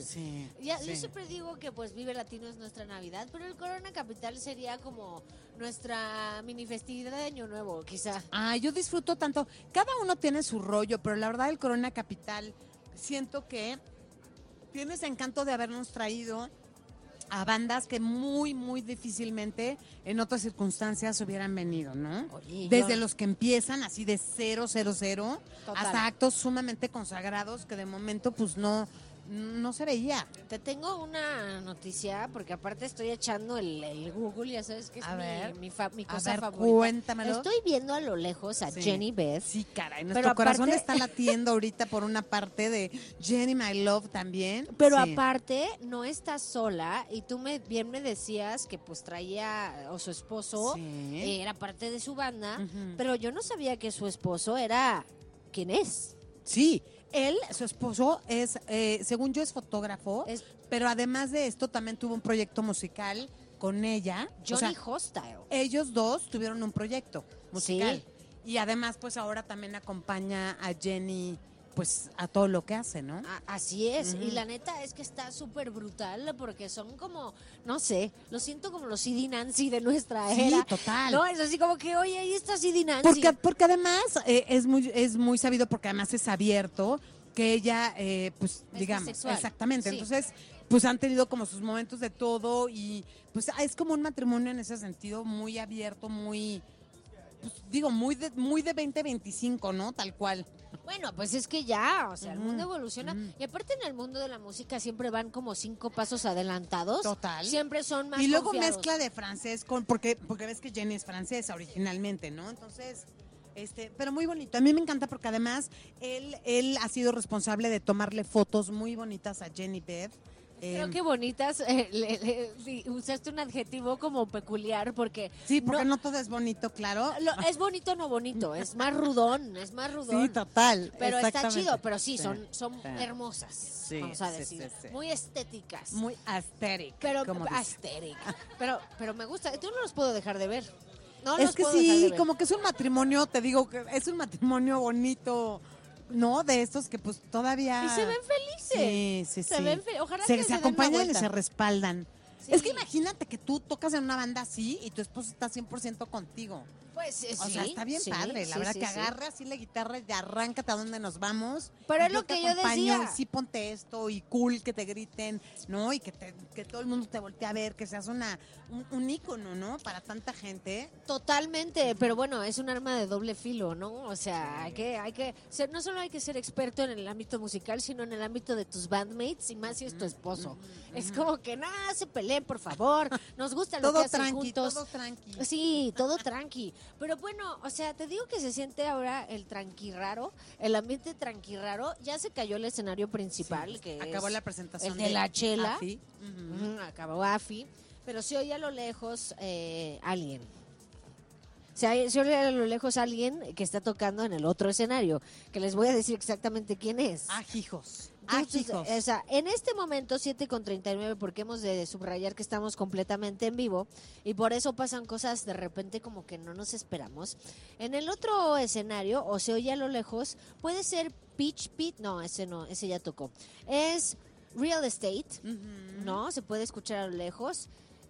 Sí, Yo sí. siempre digo que pues Vive Latino es nuestra Navidad, pero el Corona Capital sería como nuestra mini festividad de Año Nuevo, quizá. Yo disfruto tanto. Cada uno tiene su rollo, pero la verdad el Corona Capital siento que tiene ese encanto de habernos traído a bandas que muy, muy difícilmente en otras circunstancias hubieran venido, ¿no? Oye, Desde yo- los que empiezan así de 000 Total. hasta actos sumamente consagrados que de momento pues no se veía. Te tengo una noticia, porque aparte estoy echando el Google, ya sabes que es A ver. mi A cosa ver, favorita. cuéntamelo. Estoy viendo a lo lejos a Sí. Jenny Beth. Sí, caray, Pero nuestro corazón aparte- está latiendo ahorita por una parte de Jenny My Love también. Pero Sí. aparte, no está sola, y tú bien me decías que pues traía, o su esposo, Sí. era parte de su banda, Ujú. pero yo no sabía que su esposo era quien es. Sí, él, su esposo, es, según yo, es fotógrafo, Es pero además de esto también tuvo un proyecto musical con ella. Johnny O sea, Hostile. ellos dos tuvieron un proyecto musical. Sí. Y además, pues ahora también acompaña a Jenny, pues a todo lo que hace, ¿no? Así es, Ujú. y la neta es que está súper brutal porque son como, no sé, lo siento como los CD Nancy de nuestra Sí, era. total. No, es así como que, oye, ahí está CD Nancy. Porque además es muy sabido, porque además es abierto, que ella, pues Es digamos, bisexual. exactamente. Sí. Entonces, pues han tenido como sus momentos de todo y pues es como un matrimonio en ese sentido muy abierto, muy, pues, digo, muy de 20-25, ¿no? Tal cual. Bueno, pues es que ya, o sea, el Ujú, mundo evoluciona. ujú. Y aparte en el mundo de la música siempre van como 5 pasos adelantados. Total. Siempre son más Y luego confiados. mezcla de francés porque ves que Jenny es francesa originalmente, ¿no? Entonces, pero muy bonito. A mí me encanta porque además él ha sido responsable de tomarle fotos muy bonitas a Jenny Beth. Creo que bonitas, sí, usaste un adjetivo como peculiar porque... Sí, porque no todo es bonito, claro. es bonito no bonito, es más rudón, Sí, total. Pero está exactamente. chido, pero sí, Sí, son sí. hermosas, Sí, vamos a sí, decir. sí, sí. Muy estéticas. Muy aesthetic. pero como dicen. aesthetic. Pero me gusta, yo no los puedo dejar de ver. No Es los que puedo dejar de sí, ver. como que es un matrimonio, te digo, que es un matrimonio bonito, ¿no? De estos que pues todavía... Y se ven felices. Sí, sí, Se sí. ven ojalá se que se den una acompañan y vuelta. se respaldan. Sí. Es que imagínate que tú tocas en una banda así y tu esposo está 100% contigo. Pues sí, O sea, está bien sí, padre. La sí, verdad sí, que sí. agarre así la guitarra y arráncate a donde nos vamos. Pero Y es lo te que yo acompaño, decía. Y sí ponte esto y cool que te griten, ¿no? Y que todo el mundo te voltee a ver, que seas un ícono, ¿no? Para tanta gente. Totalmente, pero bueno, es un arma de doble filo, ¿no? O sea, hay que ser, no solo hay que ser experto en el ámbito musical, sino en el ámbito de tus bandmates y más si es tu esposo. Es como que nada, se peleen, por favor. Nos gusta lo Todo que hacen tranqui, juntos. todo tranqui. Sí, todo tranqui. Pero bueno, o sea, te digo que se siente ahora el tranqui raro, el ambiente tranqui raro. Ya se cayó el escenario principal, que Acabó es la presentación el de la chela. Afi. Ujú. Acabó AFI, pero se oye a lo lejos alguien. Se oye a lo lejos alguien que está tocando en el otro escenario, que les voy a decir exactamente quién es. Ajijos. Entonces, Ajijos. o sea, en este momento 7:39, porque hemos de subrayar que estamos completamente en vivo y por eso pasan cosas de repente como que no nos esperamos. En el otro escenario, o se oye a lo lejos, puede ser Pitch Pit, no, ese ya tocó. Es Real Estate, ¿no? Se puede escuchar a lo lejos.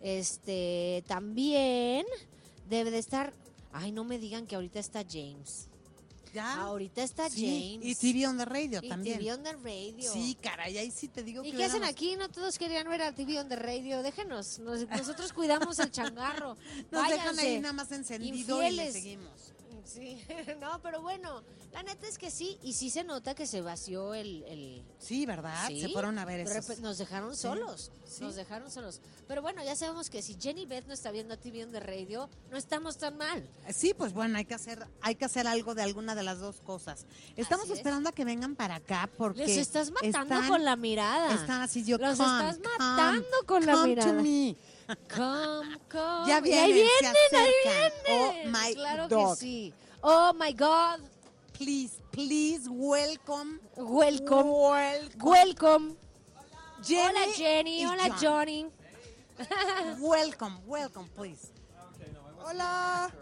También debe de estar, ay, no me digan que ahorita está James. ¿Ya? Ahorita está Sí, James. y TV on the Radio Y también. TV on the Radio. Sí, caray, ahí sí te digo ¿Y que qué hacen hubiéramos- aquí? No todos querían ver a TV on the Radio. Déjenos, nosotros cuidamos el changarro. Nos dejan Váyanse. ahí nada más encendido y le Infieles. seguimos. Sí, no, pero bueno, la neta es que sí, y sí se nota que se vació el Sí, ¿verdad? Sí, Se fueron a ver de esos. repente nos dejaron solos, sí. nos dejaron solos. Pero bueno, ya sabemos que si Jenny Beth no está viendo a TV on the Radio, no estamos tan mal. Sí, pues bueno, hay que hacer algo de alguna de las dos cosas. Estamos Así es. esperando a que vengan para acá porque Les estás matando están- con la mirada. Están así yo. Los come, estás come, matando con la come mirada. To me. Come. Ya Y vienen, ahí vienen, se ahí acercan. vienen. Oh my claro dog. que sí. Oh my God. Please, welcome. Welcome. Welcome. Jenny Hola Jenny, y hola John. Johnny. Welcome, please. Hola.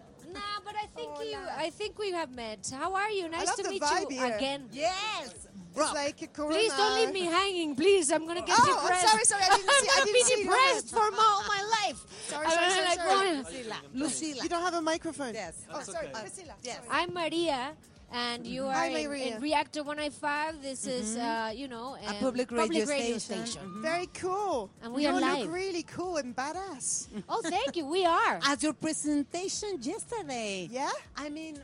No, but I think we have met. How are you? Nice love to the meet vibe you here. again. Yes, rock. It's like a corona. Please don't leave me hanging, please. I'm gonna get Oh, depressed. I'm sorry. I didn't see. I'm I gonna didn't be see depressed for all my life. Sorry, I'm sorry, gonna, sorry, like, sorry. wanna- Lucila. You don't have a microphone. Yes. Oh, sorry, okay. Priscilla. Yes. Sorry. I'm Maria, and you are Hi, in Maria. Reactor 105. This is, you know, A public radio radio station. Very cool. And we you are all live. look really cool and badass. Oh, thank you. We are. As your presentation yesterday. Yeah? I mean,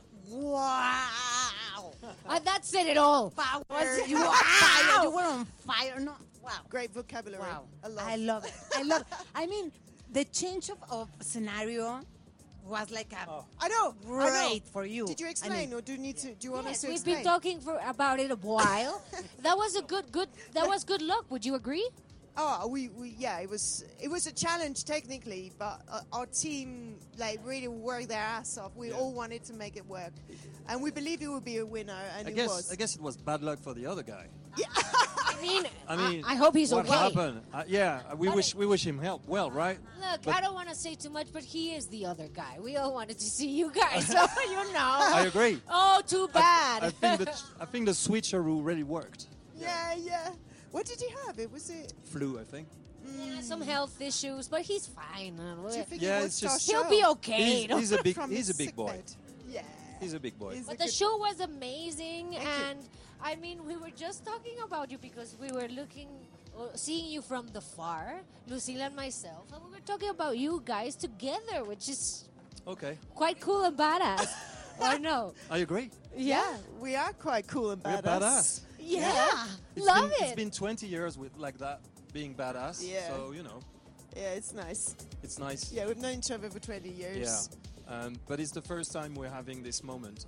wow. That said it all. Power. Was- You were on fire. You were on fire. No, wow. Great vocabulary. Wow. I love it. I love it. I mean, the change of scenario was like a I know. great for you. Did you I explain, mean, or do you need to? Do you want us Yes, to we've explain? been talking about it a while. That was a good. That was good luck. Would you agree? Oh, we yeah, it was a challenge technically, but our team like really worked their ass off. We all wanted to make it work, and we believe it would be a winner, and I it guess was. I guess it was bad luck for the other guy. I mean, I hope he's what okay. happened? We wish him help. Well, right? Look, But- I don't want to say too much, but he is the other guy. We all wanted to see you guys, so you know. I agree. Oh, too bad. I think the switcheroo really worked. Yeah. What did he have? It was it. Flu, I think. Yeah, some health issues, but he's fine. Do you think Yeah, he it's watched our just- He'll show be okay. He's a big from he's a his big sick boy. bed? Yeah. He's a big boy. He's a But the good- show was amazing, Thank you. and I mean, we were just talking about you because we were seeing you from the far, Lucila and myself, and we were talking about you guys together, which is Okay, quite cool and badass. Or no? I agree. Yeah, we are quite cool and We're badass. badass. Yeah, It's love been, it. It's been 20 years with like that being badass. Yeah. So you know, Yeah, it's nice. it's nice. Yeah, we've known each other for 20 years. Yeah. But it's the first time we're having this moment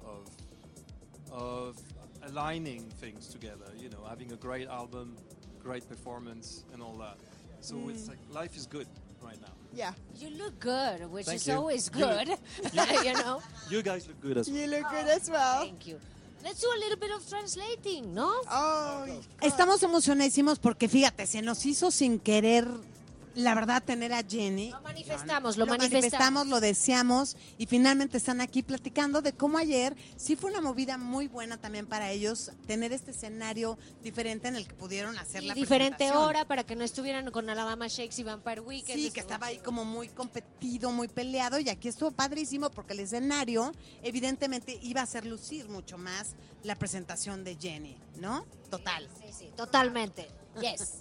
of aligning things together. You know, having a great album, great performance, and all that. So it's like life is good right now. Yeah. You look good, which Thank is you. always You- good. You know. You guys look good as well. You look good as well. Thank you. Let's do a little bit of translating, no? Oh, Estamos emocionadísimos porque fíjate, se nos hizo sin querer, la verdad, tener a Jenny. Lo manifestamos, lo Lo manifestamos, lo deseamos y finalmente están aquí platicando de cómo ayer sí fue una movida muy buena también para ellos tener este escenario diferente en el que pudieron hacer Y la diferente presentación. hora para que no estuvieran con Alabama Shakes y Vampire Weekend. Sí, que estaba ahí como muy competido, muy peleado y aquí estuvo padrísimo porque el escenario evidentemente iba a hacer lucir mucho más la presentación de Jenny, ¿no? Total. Sí, totalmente. Yes.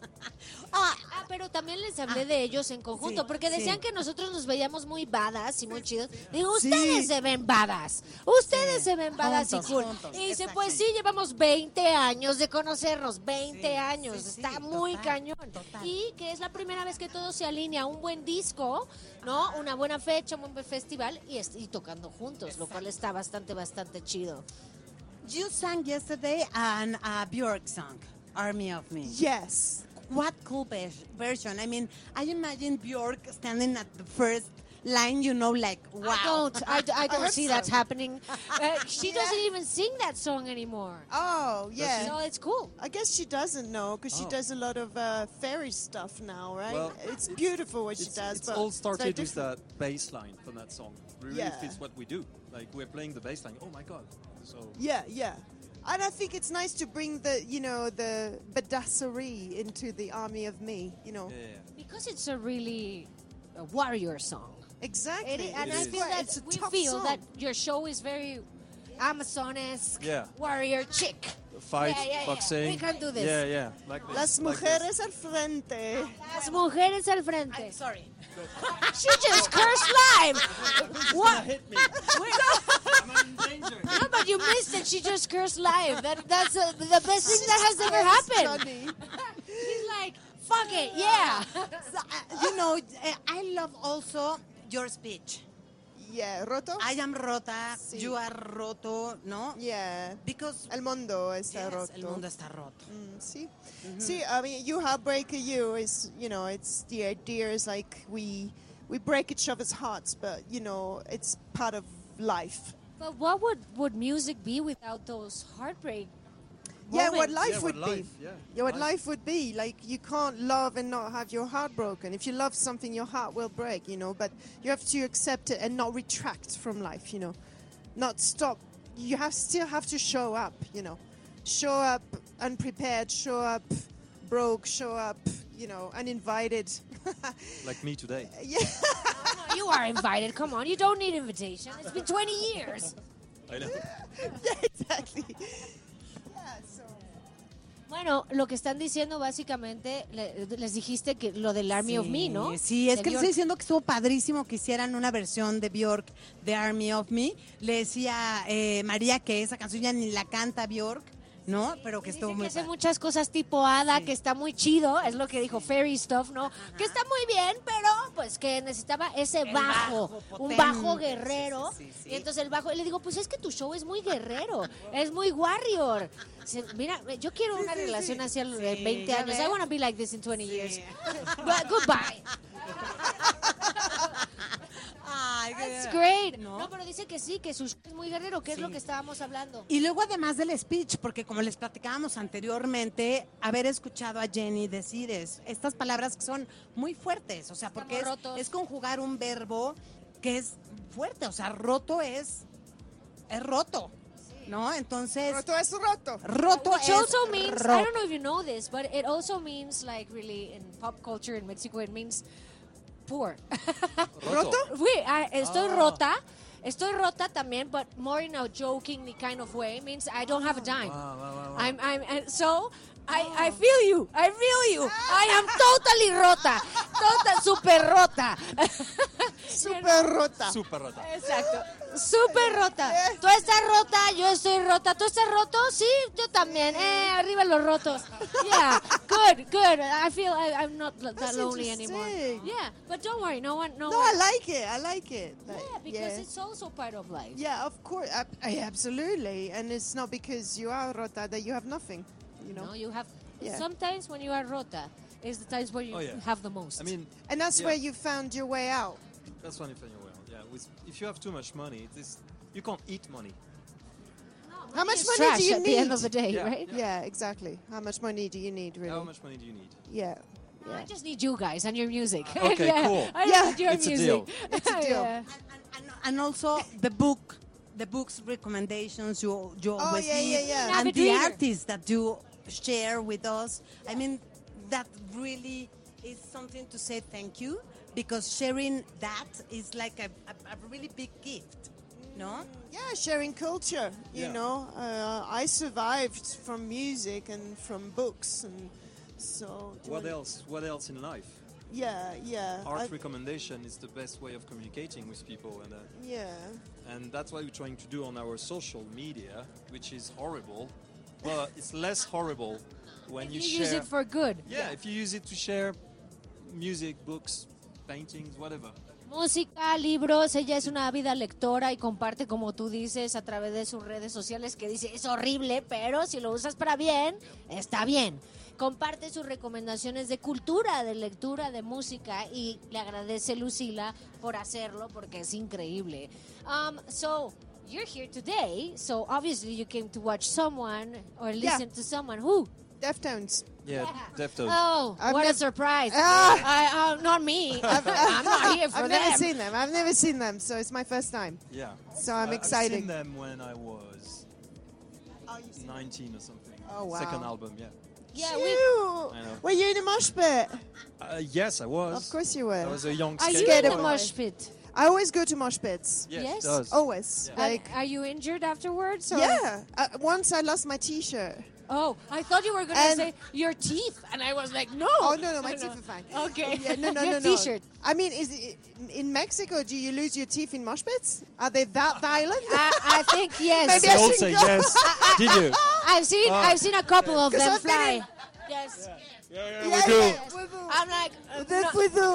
Pero también les hablé de ellos en conjunto, Sí, porque decían sí. que nosotros nos veíamos muy badass y muy chidos. Digo, Sí. ustedes se ven badass. Ustedes se ven badass Juntos, y cool. juntos, Y dice, exacto. pues sí, llevamos 20 años de conocernos, 20 Sí, años. sí, sí, Está total, muy cañón. total. Y que es la primera vez que todo se alinea, un buen disco, ¿no? Una buena fecha, un buen festival y tocando juntos, lo cual está bastante chido. You sang yesterday an Björk song, Army of Me. yes. What cool version. I mean, I imagine Björk standing at the first line, you know, like, wow. I don't hope see so. that's happening. She doesn't even sing that song anymore. Oh, yeah. So it's cool. I guess she doesn't know because she Oh. does a lot of fairy stuff now, right? Well, it's beautiful what she does. It's but all it's very started with different. that bass line from that song. It really Yeah. fits what we do. Like we're playing the bass line. Oh my god. So Yeah. And I think it's nice to bring the badasserie into the army of me, yeah. Because it's a really warrior song. Exactly. And It I is. feel that It's a we tough feel song. that your show is very Amazonesque, Yeah. warrior chick. Fight, Yeah. boxing. We can do this. Yeah. Like this. Las like mujeres al frente. Las mujeres al frente. I'm sorry. She just cursed live. What? Hit me. I'm in danger. No, but you missed it. She just cursed live. That's the best thing that has ever It's happened. funny. She's like, fuck it, yeah. So, you know, I love also your speech. Yeah, roto. I am rota, Sí. you are roto, ¿no? Yeah. Because El mundo está yes, roto. el mundo está roto. See, I mean, you heartbreaker, you is, it's the idea is like we break each other's hearts, but it's part of life. But what would music be without those heartbreak Yeah, what moments? life Yeah, would what be. life, yeah. Yeah, what life would be. Like, you can't love and not have your heart broken. If you love something, your heart will break, but you have to accept it and not retract from life, Not stop. You still have to show up, Show up unprepared, show up broke, show up, uninvited. Like me today. Yeah. No, you are invited. Come on, you don't need invitation. It's been 20 years. I know. Yeah, exactly. Yeah, so. Bueno, lo que están diciendo básicamente, les dijiste que lo del Army of Me, ¿no? Sí, es De que Bjork. le estoy diciendo que estuvo padrísimo que hicieran una versión de Bjork de Army of Me. Le decía María que esa canción ya ni la canta Bjork, ¿no? Pero que Dice estuvo que muy hace padre. muchas cosas tipo Hada, que está muy chido, es lo que dijo Fairy Stuff, ¿no? Que está muy bien, pero pues que necesitaba ese bajo, un potente. bajo guerrero. Sí, sí, sí. Y entonces el bajo, y le digo, pues es que tu show es muy guerrero, es muy warrior. Mira, yo quiero una relación así en 20 ya años. ves. I want to be like this in 20 years. But goodbye. Ay, That's great. ¿No? No, pero dice que sí, que su show es muy guerrero, que es lo que estábamos hablando. Y luego además del speech, porque como les platicábamos anteriormente, haber escuchado a Jenny decir estas palabras que son muy fuertes, o sea, porque Estamos rotos. es conjugar un verbo que es fuerte, o sea, roto es roto, ¿no? Entonces, Roto es roto. roto Which es also means, I roto. don't know if you know this, but it also means, like, really, in pop culture in Mexico, it means poor. Roto. Estoy rota también, but more in a joking kind of way. It means I don't have a dime. Wow. And so I feel you. I am totally rota. Super rota. Super rota. Super rota. Exacto. Súper rota. Tú estás rota, yo estoy rota. ¿Tú estás roto? Sí, yo también. Arriba los rotos. Yeah, good. I feel I'm not that That's lonely anymore. interesting. Yeah, but don't worry, no one. No, I like it. Like, Yeah, because it's also part of life. Yeah, of course. Absolutely. And it's not because you are rota that you have nothing, No, you have. Yeah. Sometimes when you are rota, is the times where you Oh, yeah. have the most. I mean, And that's Yeah. where you found your way out. that's one thing well. Yeah, if you have too much money, you can't eat money. How much It's money trash do you at the end of the need? day, Yeah. right? Yeah, exactly. How much money do you need, really? How much money do you need? Yeah. No, I just need you guys and your music. Okay, Yeah, cool. I Yeah, need your it's a music. deal. It's a deal. Yeah. And also the books recommendations you always yeah, need, yeah. and Avid the reader. artists that you share with us. I mean, that really is something to say thank you, because sharing that is like a really big gift, no? Yeah, sharing culture. You Yeah. know, I survived from music and from books, and so. What else? What else in life? Yeah. Art recommendation is the best way of communicating with people, and that's what we're trying to do on our social media, which is horrible, but it's less horrible when If you you share. use it for good. Yeah, if you use it to share music, books, paintings, whatever. Música, libros, ella es una ávida lectora y comparte, como tú dices, a través de sus redes sociales, que dice, es horrible, pero si lo usas para bien, está bien. Comparte sus recomendaciones de cultura, de lectura, de música, y le agradece Lucila por hacerlo, porque es increíble. So, you're here today, so obviously you came to watch someone or listen to someone. Who? Deftones. Yeah, Deftones. Oh, I've what a nev- surprise. Ah! Not me. I'm not here for I've them. never seen them, so it's my first time. Yeah. So I'm I've excited. seen them when I was 19 or something. Oh, wow. Second album, yeah. Yeah, Cute. I know. Were you in a mosh pit? Yes, I was. Of course you were. I was a young Are you Scared in of the boy. mosh pit? I always go to mosh pits. Yes, Yes? it does. Always. Yeah. Like, Are you injured afterwards? Or? yeah. Once I lost my T-shirt. Oh, I thought you were going to And- say your teeth, and I was like, no. Oh no, my teeth are fine. Okay. Yeah, no, Your no. T-shirt. I mean, is it, in Mexico? Do you lose your teeth in mosh pits? Are they that violent? I think yes. Maybe They I all should say go. yes. Did you? I've seen a couple of 'Cause them I've been fly. in- Yes. Yeah, we do. yeah. I'm like, That's with the.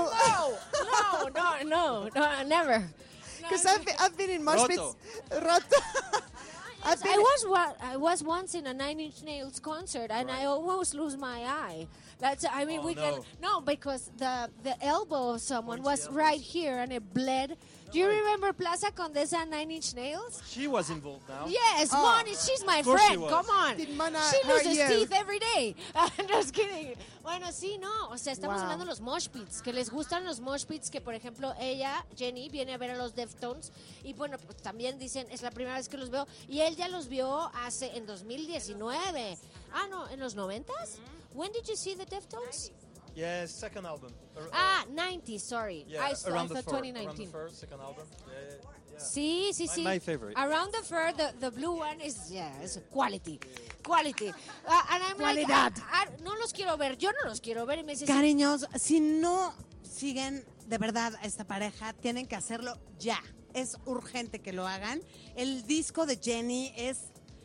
no, never. Because I've been in mosh Roto. pits. Roto. I've been. I was once in a Nine Inch Nails concert, and I almost lose my eye I mean, Oh, we can... no. No, because the elbow of someone Pointy was elbows. right here and it bled. Do you remember Plaza Condesa 9 Inch Nails? She was involved now. Yes, Oh. Moni, she's my course she friend. was. Come on. Did Mona She hurt loses you? teeth every day. I'm just kidding. Bueno, sí, no. O sea, estamos Wow. hablando de los mosh pits, que les gustan los mosh pits, que por ejemplo ella, Jenny, viene a ver a los Deftones y bueno, pues también dicen, es la primera vez que los veo y él ya los vio en 2019. Ah, no, ¿en los 90s? When did you see the Deftones? Yeah, second album. 90, sorry. Yeah, I around the thought fur. 2019. Around the fur, second album. Yeah. Sí, sí, sí. My favorite. Around the Fur, the blue one is, it's quality. Quality. And I'm Cualidad. like, no los quiero ver, yo no los quiero ver. Y me dice, Cariños, si no siguen de verdad a esta pareja, tienen que hacerlo ya. Es urgente que lo hagan. El disco de Jenny es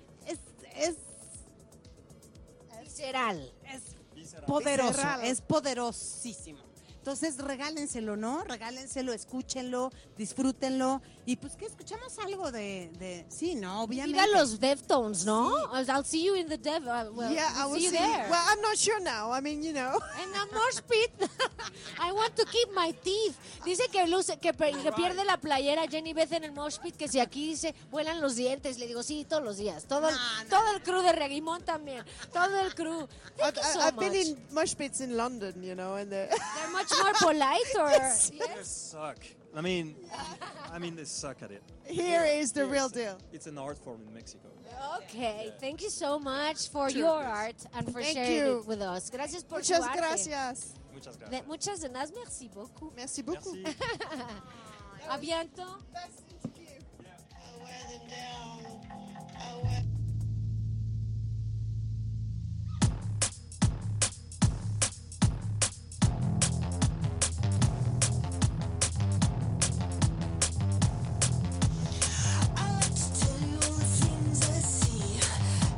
visceral. poderoso, Visceral. es poderosísimo. Entonces, regálenselo, ¿no? Regálenselo, escúchenlo, disfrútenlo. Y pues que escuchamos algo de sí, ¿no? Obviamente. Diga los Deftones, ¿no? I'll see you in the well, Yeah, I see will you see. there. Well, I'm not sure now. I mean, you know. En la mosh pit. I want to keep my teeth. Dice que pierde la playera Jenny Beth en el mosh pit, que si aquí se vuelan los dientes. Le digo, sí, todos los días. Todo el crew de Reguimón también. Todo el crew. Thank you so I've been much. in mosh pits in London, you know, and They're much more polite, or They yes? suck. I mean, they suck at it. here is the real deal. It's an art form in Mexico. Okay, thank you so much for your art and for Thank sharing you. it with us. Gracias por Muchas tu arte. gracias. Muchas gracias. Muchas de nada, merci beaucoup. Merci beaucoup. Merci. A bientôt. Best interview. I wear them down. I wear